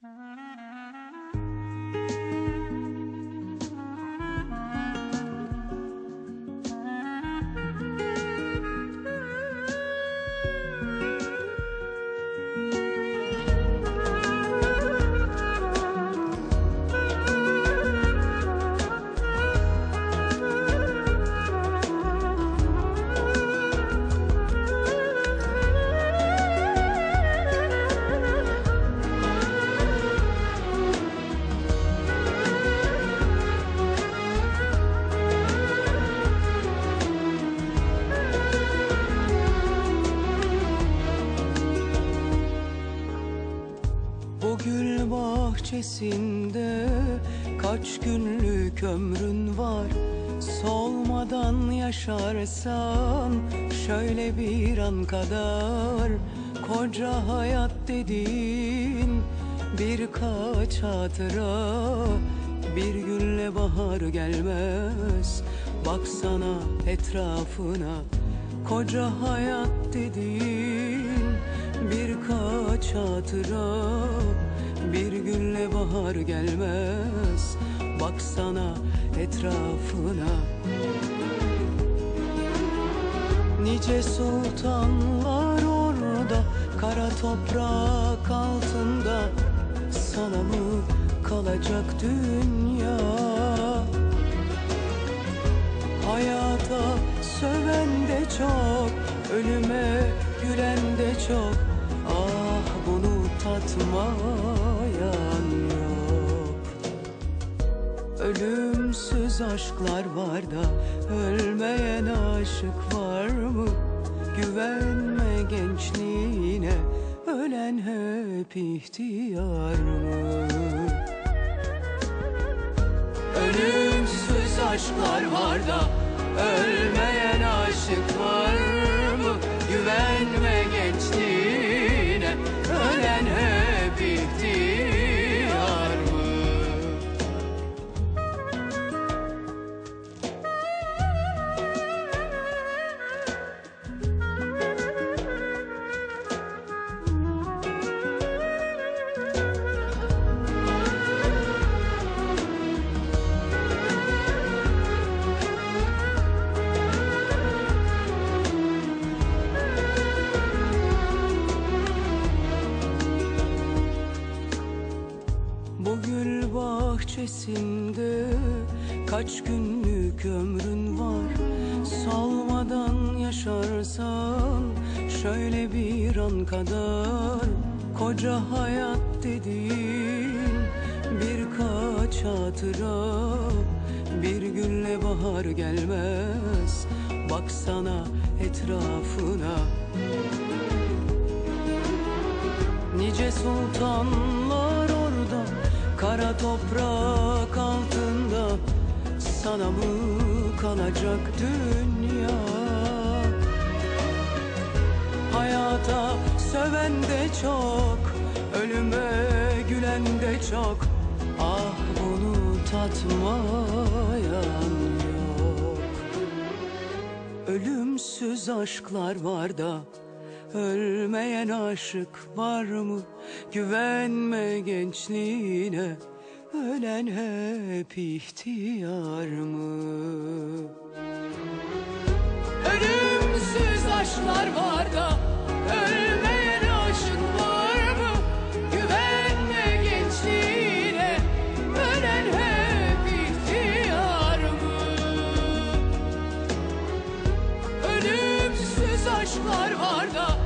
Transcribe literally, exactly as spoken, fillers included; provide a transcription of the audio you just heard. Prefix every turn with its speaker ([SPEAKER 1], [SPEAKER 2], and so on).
[SPEAKER 1] Bu gül bahçesinde kaç günlük ömrün var? Solmadan yaşarsan şöyle bir an kadar, koca hayat dediğin birkaç hatıra. Bir günle bahar gelmez, baksana etrafına. Koca hayat dediğin birkaç hatıra. Bir günle bahar gelmez, baksana etrafına. Nice sultanlar orada, kara toprak altında. Sana mı kalacak dünya? Hayata söven de çok, ölüme gülen de çok. Ah, bunu tatmayan yok. Ölümsüz aşklar var da ölmeyen aşık var mı? Güvenme gençliğine, ölen hep ihtiyar mı? Ölümsüz aşklar var da ölmeyen aşık var mı? Güvenme gençliğine, ölen hep ihtiyar mı? Bu gül bahçesinde kaç günlük ömrün var? Solmadan yaşarsan şöyle bir an kadar, koca hayat dediğin birkaç hatıra. Bir günle bahar gelmez, baksana etrafına. Nice sultanlar orada, kara toprak altında. Sana mı kalacak dünya? Hayata söven de çok, ölüme gülen de çok. Ah, bunu tatmayan yok. Ölümsüz aşklar var da ölmeyen aşık var mı? Güvenme gençliğine, ölen hep ihtiyar mı? Ölümsüz aşklar var da ölmeyen aşık var mı? Güvenme gençliğine, ölen hep ihtiyar mı? Ölümsüz aşklar var da